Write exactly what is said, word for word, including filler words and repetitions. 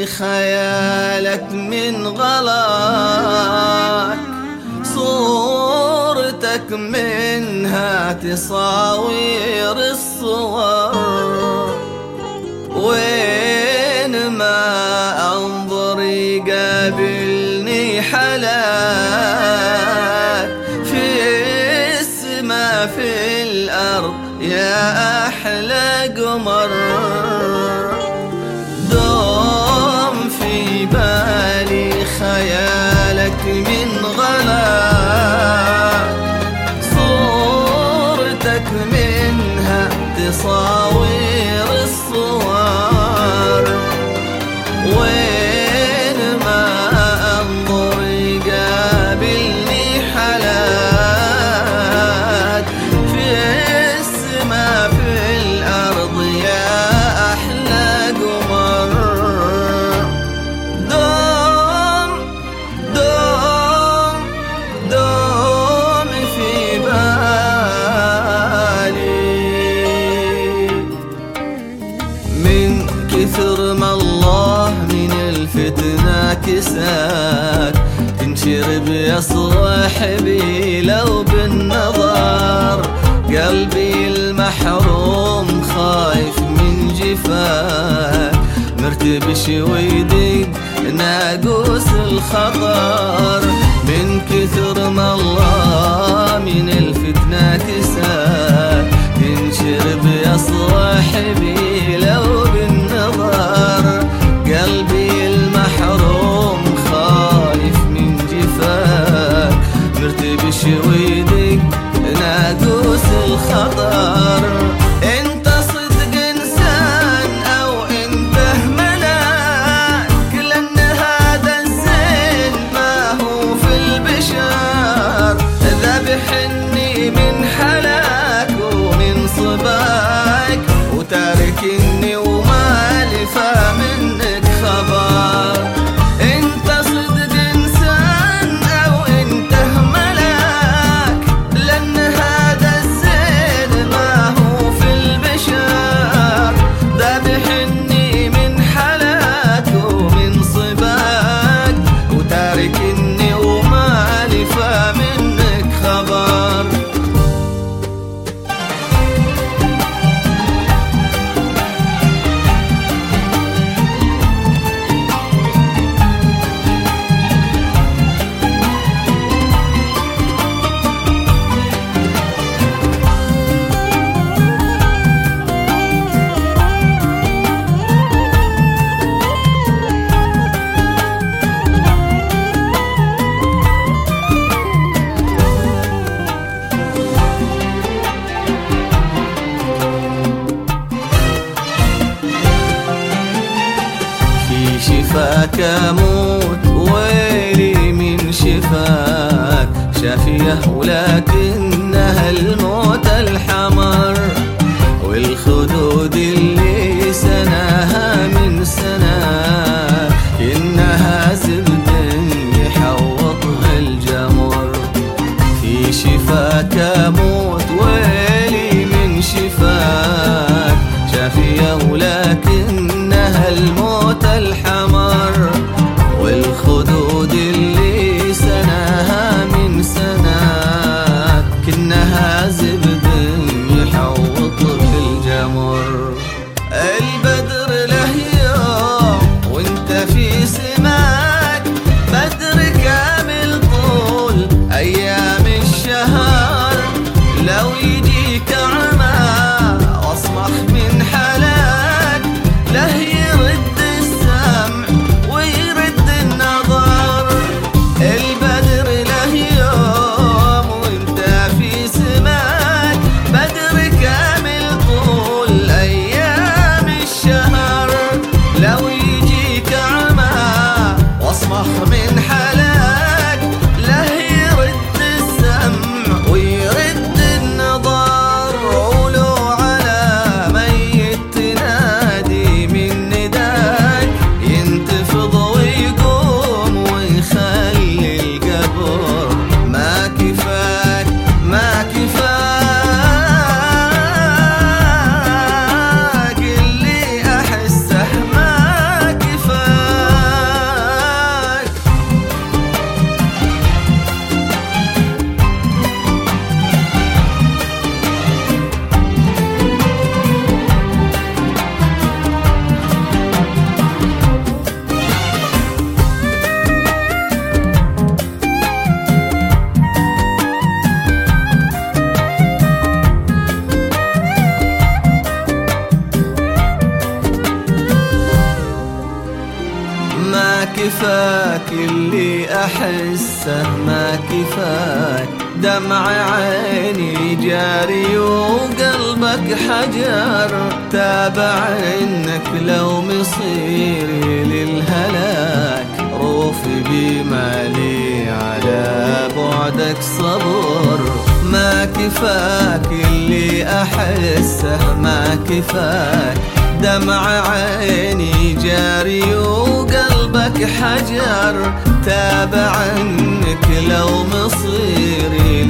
بالي خيالك من غلاك، صورتك منها تصاوير الصور، وين ما انظر يقابلني حلاك، في السما في الارض يا احلى قمر. دوم في بالي خيالك من غلاك، صورتك منها تصاوير الصور، وين ما انظر يقابلني حلاك، في السما في الارض يا احلى قمر. دوم دوم دوم في بالي، من كثر ما الله من الفتنة كساك، تنشرب يا صاحبي لو بالنظر، قلبي المحروم خايف من جفاك، مرتبش ويدق ناقوس الخطر، من كثر ما الله من الفتنة كساك، تنشرب يا صاحبي لو بالنظر، قلبي المحروم خايف من جفاك، مرتبش ويدق ناقوس الخطر. انت صدق انسان او انت ملاك، لان هذا الزين ما هو في البشر، ذبحني من حلاك ومن صباك، وتاركني ومالي فمنك خبر. انت صدق انسان او انت ملاك، لان هذا الزين ما هو في البشر، ذبحني من حلاك ومن صباك، وتاركني ومالي فمنك خبر. شفاك اموت ويلي من شفاك، شافيه ولكنها الموت الحمر، والخدود اللي سناها من سناك، انها زبد يحوطها الجمر. في شفاك اموت ويلي من شفاك، شافيه ولكنها الموت الحمر، والخدود اللي سناها من سناك، كنها زبد يحوط في الجمر. البدر له يوم وانت في سماك، بدر كامل طول ايام الشهر، أحسه ما كفاك، دمع عيني جاري وقلبك حجر، تابع إنك لو مصيري للهلاك، روفي بمالي على بعدك صبر. ما كفاك اللي أحسه ما كفاك، دمع عيني جاري وقلبك حجر، تابع إنك لو مصيري